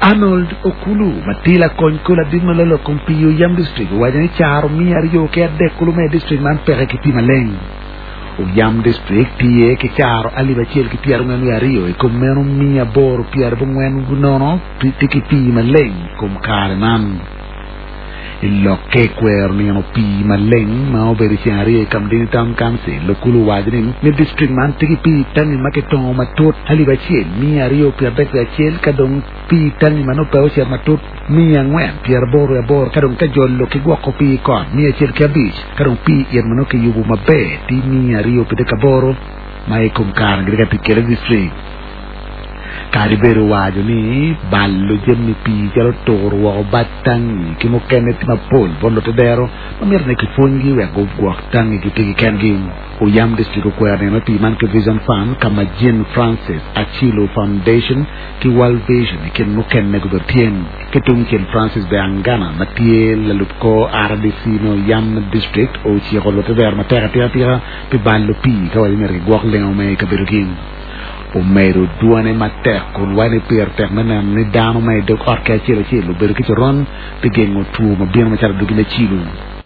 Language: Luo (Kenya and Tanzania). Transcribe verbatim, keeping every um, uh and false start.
Arnold Okulu matila kon ko la digma lolo kon piyo yam district wajani charo mi ar yo ke de kulu me district man pere ki pimaleng o yam district tie ke charo ali ba chel ki piar nganu ya rio e kom meno mi abor piar bo ngenu nono tiki pimaleng kom kare man illo ke kwer ni no pi maleng ma oberi chiari e kam din tam kam se lo kulu wajni ni district man tiki pi tan ma ke to ma tot ali ba chel mi ario pi abek ba chel kadong pi tan ma no pe o cher ma tot mi angwen pier bor e bor kadong ka jollo ke gwa ko pi kon mi chel ke bis kadong pi yer ma no ke yubu ma be ti mi ario pi de kaboro ma e kom kar ngi ka pi kele district Karibero wajo ni ballo jemmi pi jalo toro wa batang ki mo kenet ma pol bondo te dero ma mer ne ki fongi we go go tang ki tigi kengi o yam district ko erne na pi man ke vision fan kama Jean Francis Achilo Foundation ki World Vision ki mo ken ne go tien ki tum ken Francis be angana matiel la lup ko rdc no yam district o ci ko lo te der ma tera tera tera pi ballo pi ka wali mer go le o me ka berugin o mero duane mater con wane per ter na ni dano mai do orke chelo chelo ber ki ron pe gengo tu ma bien ma chara dugina chilu